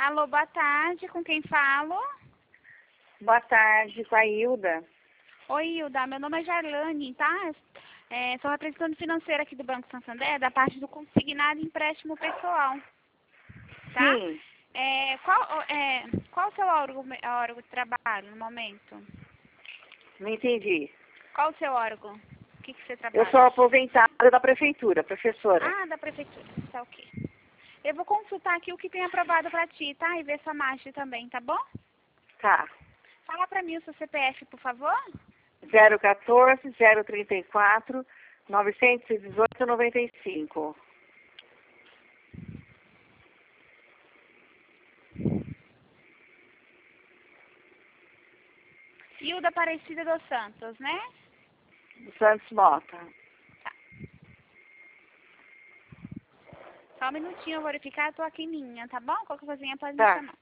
Alô, boa tarde, com quem falo? Boa tarde, com a Hilda. Oi, Hilda, meu nome é Jarlane, tá? Sou representante financeira aqui do Banco Santander, da parte do consignado empréstimo pessoal, tá? Sim, Qual o seu órgão de trabalho no momento? não entendi. Qual o seu órgão? O que você Eu trabalha? sou aposentada da prefeitura, professora. Ah, da prefeitura, tá ok. Eu vou consultar aqui o que tem aprovado pra ti, tá? E ver sua marcha também, tá bom? Tá. Fala pra mim o seu CPF, por favor. 014 034 918 95. Hilda Aparecida dos Santos, né? Santos Mota. Tá. Só um minutinho, eu vou verificar, eu tô aqui em linha, tá bom? Qualquer coisinha pode me Tá. chamar.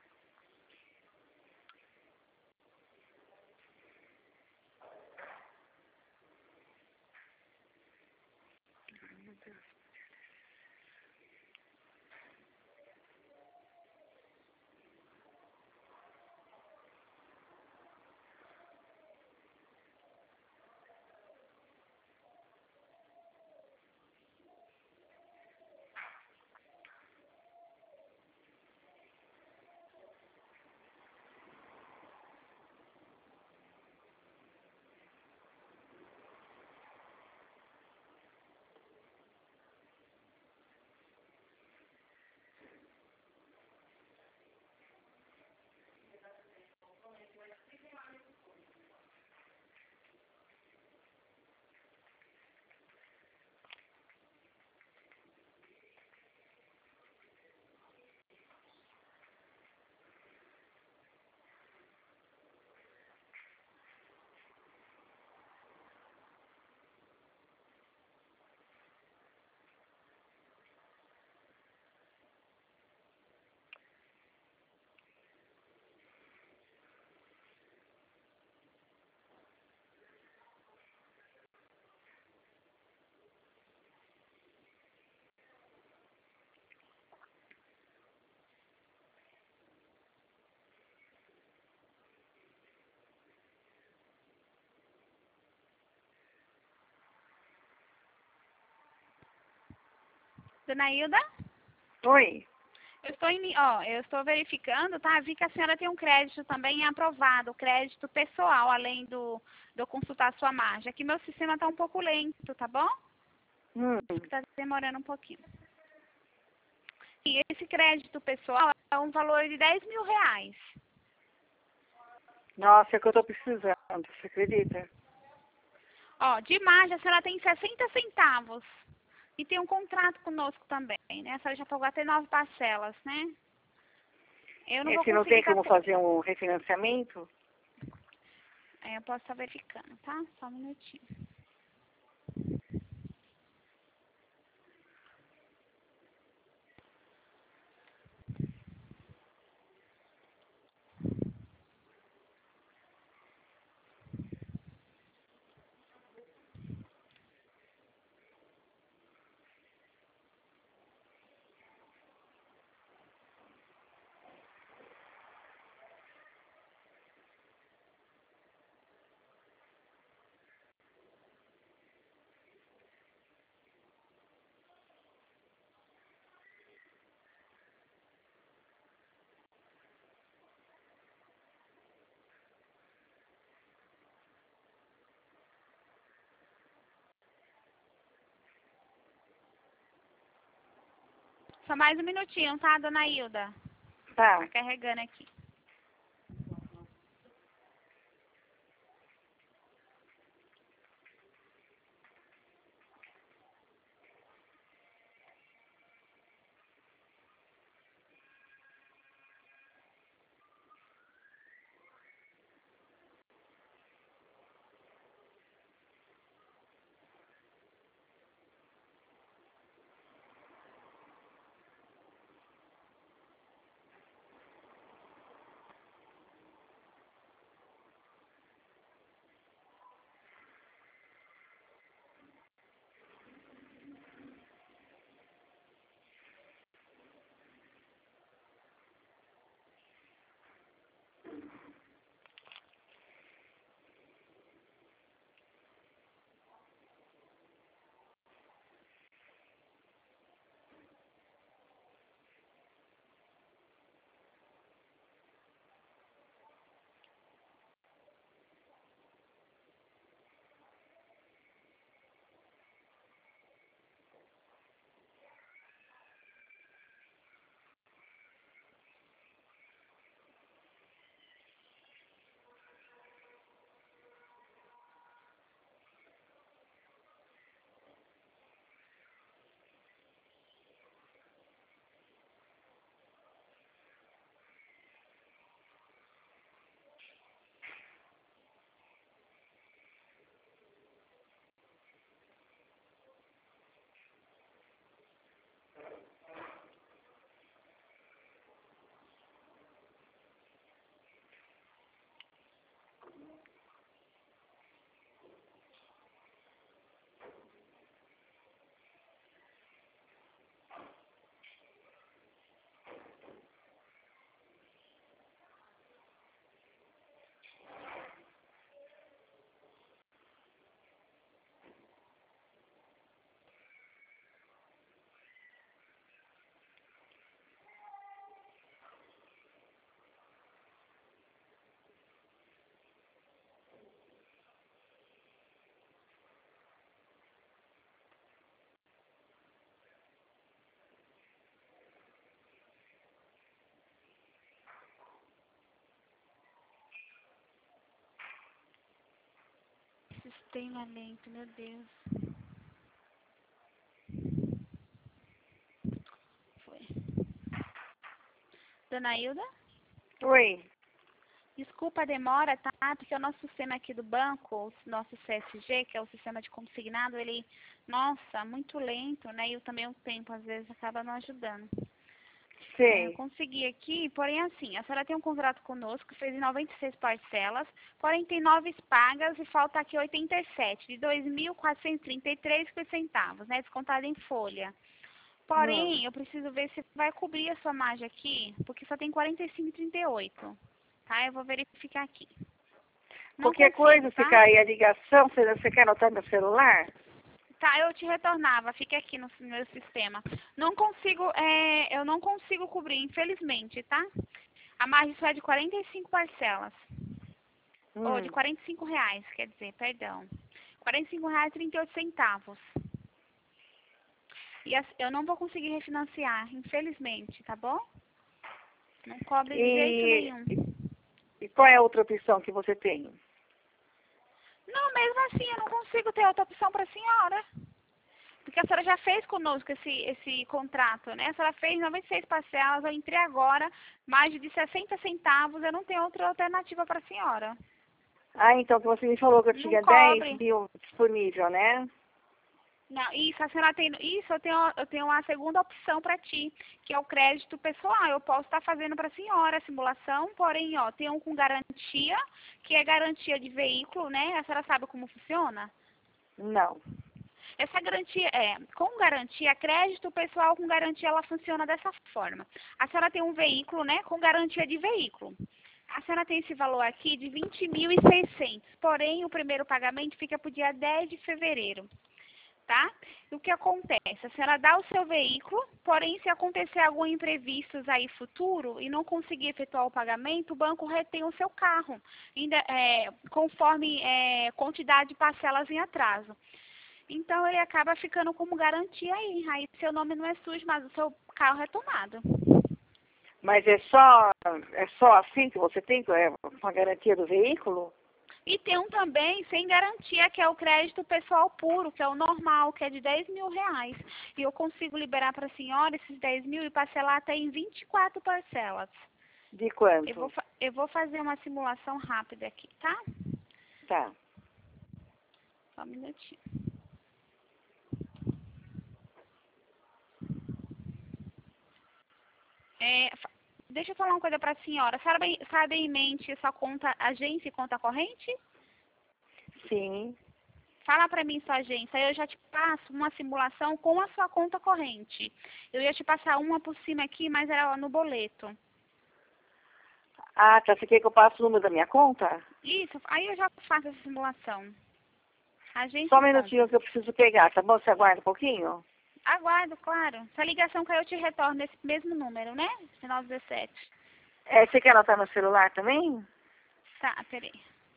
Dona Hilda? Oi. Eu estou verificando, tá? Vi que a senhora tem um crédito também aprovado, crédito pessoal, além do consultar a sua margem. Aqui meu sistema tá um pouco lento, tá bom? Tá demorando um pouquinho. E esse crédito pessoal é um valor de R$ 10.000. Nossa, é que eu tô precisando, você acredita? Ó, de margem a senhora tem 60 centavos. E tem um contrato conosco também, né? A senhora já pagou até 9 parcelas, né? Eu não vou Esse não conseguir tem como fazer um refinanciamento? Eu posso estar verificando, tá? Só um minutinho. Só mais um minutinho, tá, dona Hilda? Tá. Tá carregando aqui. Extremamente, meu Deus. Foi. Dona Hilda? Oi. Desculpa a demora, tá? Porque o nosso sistema aqui do banco, o nosso CSG, que é o sistema de consignado, ele, nossa, muito lento, né? E também o tempo, às vezes, acaba não ajudando. Eu Sei. consegui aqui, porém assim, a senhora tem um contrato conosco, fez em 96 parcelas, 49 pagas e falta aqui 87, de 2.433 centavos, né? Descontado em folha. Porém, eu preciso ver se vai cobrir a sua margem aqui, porque só tem 45,38. Tá? Eu vou verificar aqui. Não Qualquer consigo, coisa, se tá? cair a ligação, você quer anotar meu celular? Tá, eu te retornava, fica aqui no meu sistema. Não consigo, eu não consigo cobrir, infelizmente, tá? A margem só é de 45 parcelas. Ou de Hum. R$ 45, quer dizer, perdão. R$ 45,38. E eu não vou conseguir refinanciar, infelizmente, tá bom? Não cobre de jeito E, nenhum. e qual é a outra opção que você tem? Não, mesmo assim, eu não consigo ter outra opção para a senhora. Porque a senhora já fez conosco esse contrato, né? A senhora fez 96 parcelas, eu entrei agora, mais de 60 centavos, eu não tenho outra alternativa para a senhora. Ah, então que você me falou que eu Não tinha 10 cobre. mil disponível, né? Não, isso, a senhora tem. Isso, eu tenho uma segunda opção para ti, que é o crédito pessoal. Eu posso estar fazendo para a senhora a simulação, porém, ó, tem um com garantia, que é garantia de veículo, né? A senhora sabe como funciona? Não. Essa garantia com garantia, crédito pessoal com garantia, ela funciona dessa forma. A senhora tem um veículo, né, com garantia de veículo. A senhora tem esse valor aqui de 20.600, porém o primeiro pagamento fica para o dia 10 de fevereiro. Tá? E o que acontece? A senhora dá o seu veículo, porém, se acontecer algum imprevisto aí futuro e não conseguir efetuar o pagamento, o banco retém o seu carro, ainda, conforme quantidade de parcelas em atraso. Então, ele acaba ficando como garantia aí. Aí, seu nome não é sujo, mas o seu carro é tomado. Mas é só assim que você tem, com a garantia do veículo? E tem um também sem garantia, que é o crédito pessoal puro, que é o normal, que é de R$ 10.000. E eu consigo liberar para a senhora esses 10 mil e parcelar até em 24 parcelas. De Eu quanto? eu vou fazer uma simulação rápida aqui, tá? Tá. Só um minutinho. Deixa eu falar uma coisa para a senhora. A senhora sabe em mente sua conta agência e conta corrente? Sim. Fala para mim sua agência, aí eu já te passo uma simulação com a sua conta corrente. Eu ia te passar uma por cima aqui, mas era no boleto. Ah, tá. Você quer que eu passe o número da minha conta? Isso, aí eu já faço essa simulação. Só Agência um e minutinho conta. que eu preciso pegar, tá bom? Você aguarda um pouquinho? Aguardo, claro. Se a ligação cair, eu te retorno nesse mesmo número, né? Final 17. Você quer anotar no celular também? Tá, peraí.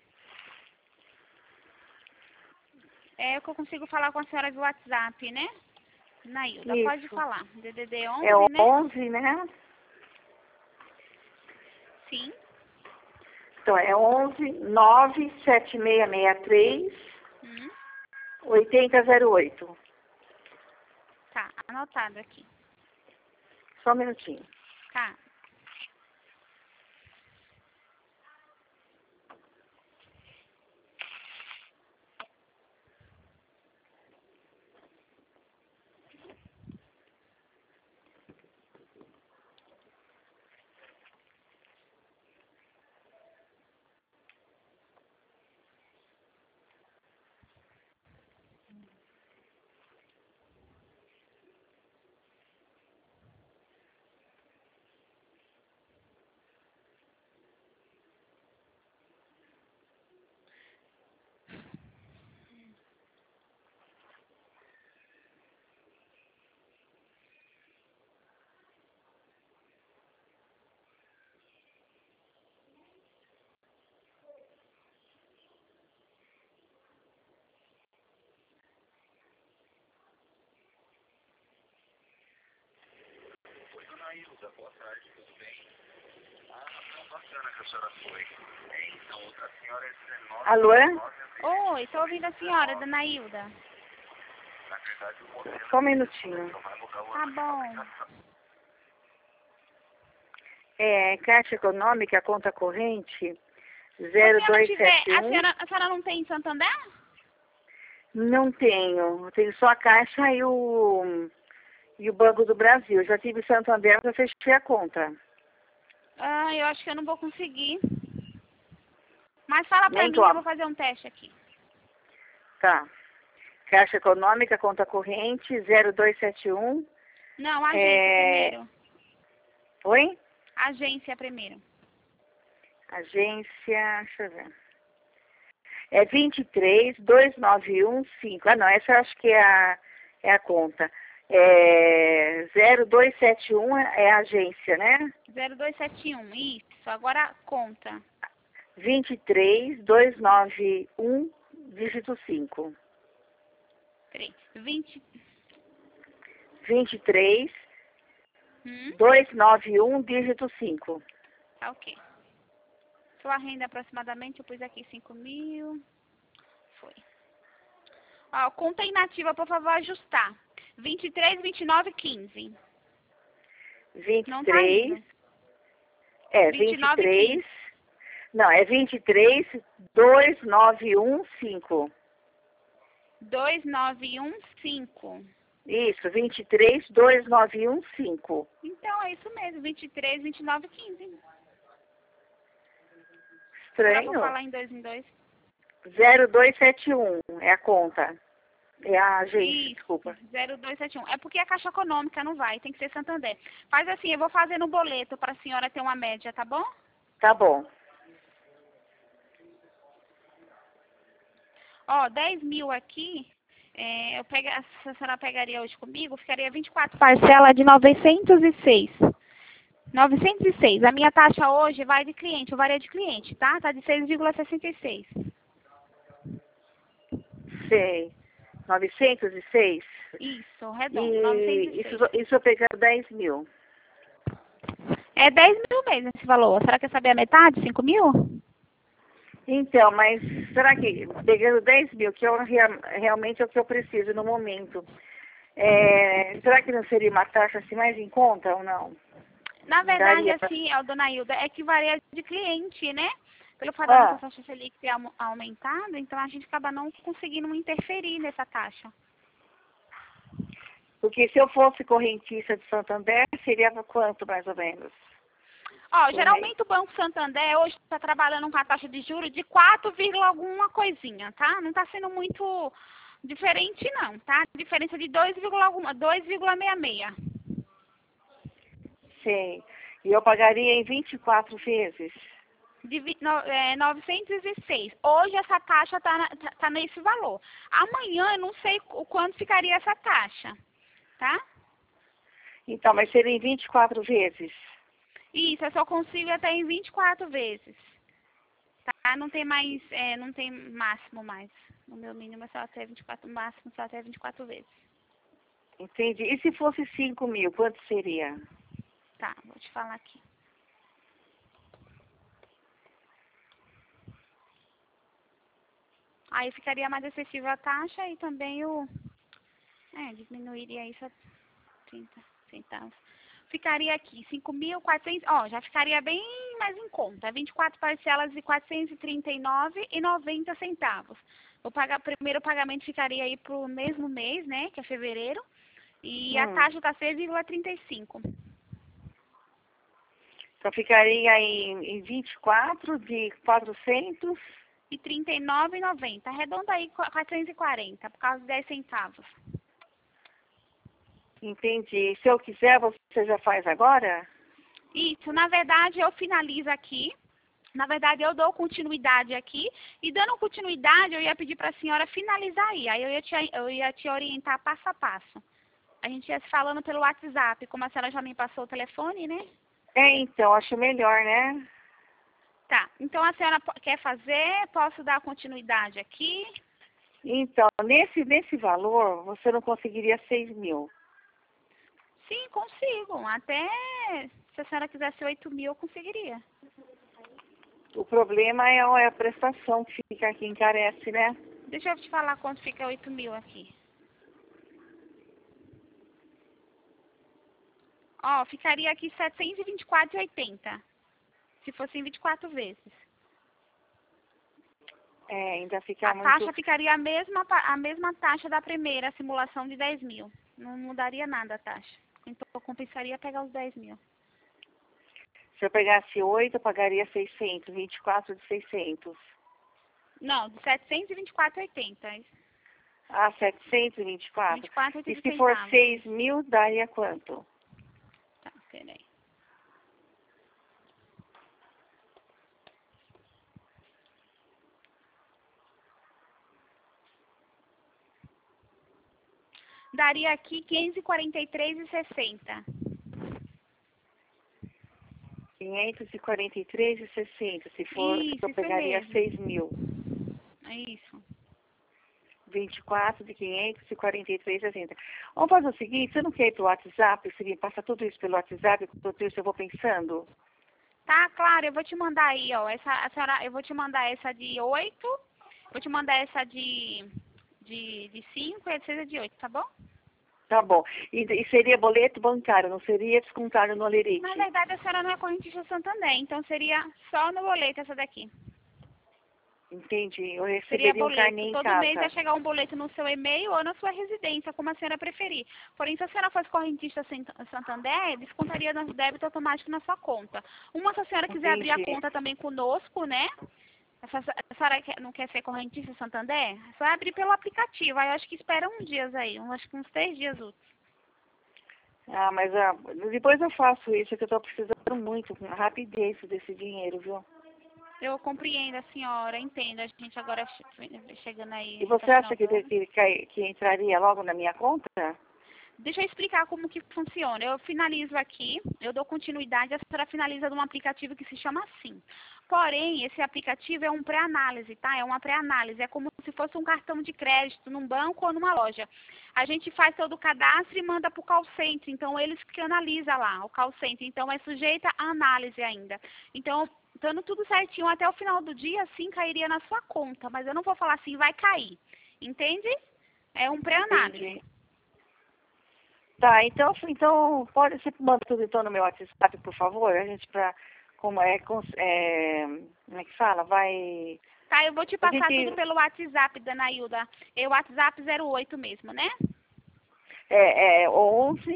É que eu consigo falar com a senhora via WhatsApp, né? Nailda, pode Isso. falar. DDD É 11, né? 11, né? Sim. Então, é 11 97663 Hum, 8008. tá, anotado aqui. Só um minutinho. Tá. Dona Ilza, boa tarde, tudo bem? Ah, bacana que a senhora foi. Então, a senhora é 19... Alô? Oi, estou ouvindo a senhora, dona Hilda. Na verdade, o modelo Só um minutinho. só vai mudar o Tá ano de bom. fabricação. Caixa Econômica, conta corrente, Se a senhora tiver, 0271. a senhora não tem em Santander? Não tenho. Eu tenho só a Caixa e o Banco do Brasil. Eu já tive Santander, já fechei a conta. Ah, eu acho que eu não vou conseguir. Mas fala pra Nem mim tô. que eu vou fazer um teste aqui. Tá. Caixa Econômica, conta corrente, 0271. Não, agência primeiro. Oi? Agência primeiro. Agência, deixa eu ver. É 2329115. Ah, não, essa eu acho que é a conta. 0271 é a agência, né? 0271, isso. Agora conta. 23291, dígito 5. Peraí. 20. 23291, dígito 5. Tá ok. Sua renda aproximadamente, eu pus aqui 5.000. Foi. Ó, conta inativa, por favor, ajustar. 23, 29, 15. Não tá 23. indo. 23. Não, é 2329115. 2915. Isso, 2329115. Então, é isso mesmo. 23, 29, 15. Estranho. Agora eu vou falar em 2 em 2. 0271 é a conta. É a agência, Isso, desculpa. 0271. É porque a Caixa Econômica não vai, tem que ser Santander. Faz assim, eu vou fazer no boleto para a senhora ter uma média, tá bom? Tá bom. Ó, 10 mil aqui, se a senhora pegaria hoje comigo, ficaria 24 parcela de 906. 906. A minha taxa hoje vai de cliente, varia de cliente, tá? Tá de 6,66. Sei. 906? Isso, redondo, E 906. isso eu pegar 10 mil. É 10 mil mesmo esse valor. A senhora quer saber a metade? 5 mil? Então, mas será que pegando 10 mil, que realmente é o que eu preciso no momento, será que não seria uma taxa assim mais em conta ou não? Na verdade, Daria assim, dona Hilda, é que varia de cliente, né? Pelo fato da nossa taxa Selic ter aumentado, então a gente acaba não conseguindo interferir nessa taxa. Porque se eu fosse correntista de Santander, seria quanto mais ou menos? Ó, geralmente o Banco Santander hoje está trabalhando com a taxa de juros de 4, alguma coisinha, tá? Não está sendo muito diferente não, tá? Diferença de 2,66. Sim. E eu pagaria em 24 vezes? 906. Hoje essa taxa tá nesse valor. Amanhã eu não sei o quanto ficaria essa taxa, tá? Então, mas seria em 24 vezes? Isso, eu só consigo até em 24 vezes. Tá? Não tem mais, não tem máximo mais. O meu mínimo é só até 24, o máximo só até 24 vezes. Entendi. E se fosse 5 mil, quanto seria? Tá, vou te falar aqui. Aí ficaria mais acessível a taxa e também diminuiria isso a 30 centavos. Ficaria aqui 5.400, já ficaria bem mais em conta. 24 parcelas de 439,90 centavos. O primeiro pagamento ficaria aí pro mesmo mês, né, que é fevereiro, e a taxa tá 6,35. Então ficaria em 24 de 400 e 39,90. Arredonda aí 440, por causa de 10 centavos. Entendi. Se eu quiser, você já faz agora? Isso, na verdade, eu finalizo aqui. Na verdade, eu dou continuidade aqui. E dando continuidade, eu ia pedir para a senhora finalizar aí. Aí eu ia te orientar passo a passo. A gente ia se falando pelo WhatsApp, como a senhora já me passou o telefone, né? Então, acho melhor, né? Tá, então a senhora quer fazer? Posso dar continuidade aqui? Então, nesse valor, você não conseguiria 6 mil. Sim, consigo. Até, se a senhora quisesse 8 mil, eu conseguiria. O problema é a prestação que fica aqui, encarece, né? Deixa eu te falar quanto fica 8.000 aqui. Ó, ficaria aqui 724,80. Se fossem 24 vezes. É, ainda fica A muito... taxa ficaria a mesma taxa da primeira simulação de 10.000. Não mudaria nada a taxa. Então, eu compensaria pegar os 10.000. Se eu pegasse 8, eu pagaria 600, 24 de 600. Não, de 724,80. Ah, 724? 24,80 E se for centavos. 6.000, daria quanto? Tá, peraí. Daria aqui 543,60. 543,60. Se for, Isso, eu pegaria mesmo. 6.000. É isso. 24 de 543,60. Vamos fazer o seguinte, você não quer ir pro WhatsApp? Você me passa tudo isso pelo WhatsApp, enquanto isso eu vou pensando? Tá, claro, eu vou te mandar aí, ó. Eu vou te mandar essa de 8. Vou te mandar essa de 5 e essa de 8, tá bom? Tá bom. E seria boleto bancário, não seria descontado no Alerite? Na verdade, a senhora não é correntista Santander, então seria só no boleto essa daqui. Entendi. Eu Seria receberia um boleto. carnê em Todo mês vai casa. chegar um boleto no seu e-mail ou na sua residência, como a senhora preferir. Porém, se a senhora fosse correntista Santander, descontaria no débito automático na sua conta. Se a senhora quiser abrir a Entendi. conta também conosco, né? A senhora não quer ser correntista Santander? É só abrir pelo aplicativo. Aí eu acho que espera uns dias aí, acho que uns 3 dias úteis. Ah, mas depois eu faço isso, que eu estou precisando muito, com rapidez desse dinheiro, viu? Eu compreendo a senhora, entendo. A gente agora chegando aí. E você acha que entraria logo na minha conta? Deixa eu explicar como que funciona. Eu finalizo aqui, eu dou continuidade, a senhora finaliza num aplicativo que se chama Sim. Porém, esse aplicativo é um pré-análise, tá? É uma pré-análise, é como se fosse um cartão de crédito num banco ou numa loja. A gente faz todo o cadastro e manda para o call center, então eles que analisam lá, o call center. Então, é sujeita a análise ainda. Então, estando tudo certinho, até o final do dia, sim, cairia na sua conta. Mas eu não vou falar assim, vai cair. Entende? É um pré-análise. Entendi. Tá, então você manda tudo então no meu WhatsApp, por favor, a gente como é que fala, vai... Tá, eu vou te passar gente... tudo pelo WhatsApp, Dana Hilda. É o WhatsApp 08 mesmo, né? 11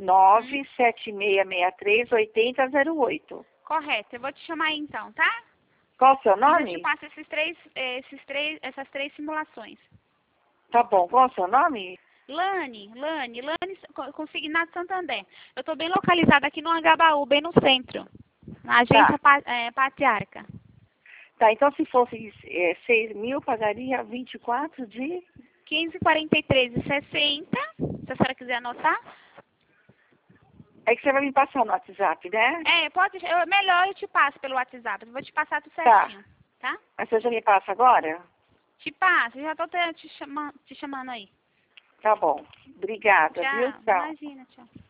97663 8008. Correto, eu vou te chamar aí então, tá? Qual o seu E eu nome? te passo essas três simulações. Tá bom, qual o seu nome? Lani, Consignado Santander. Eu estou bem localizada aqui no Angabaú, bem no centro. Na agência Patriarca. Tá, então se fosse 6.000, pagaria 24 de... 1543,60. Se a senhora quiser anotar. É que você vai me passar no WhatsApp, né? Pode. Melhor eu te passo pelo WhatsApp. Eu vou te passar tudo certinho. Tá? Mas você já me passa agora? Te passo. Já estou te chamando aí. Tá bom. Obrigada, Tchau. viu? Tchau. Imagina, tchau.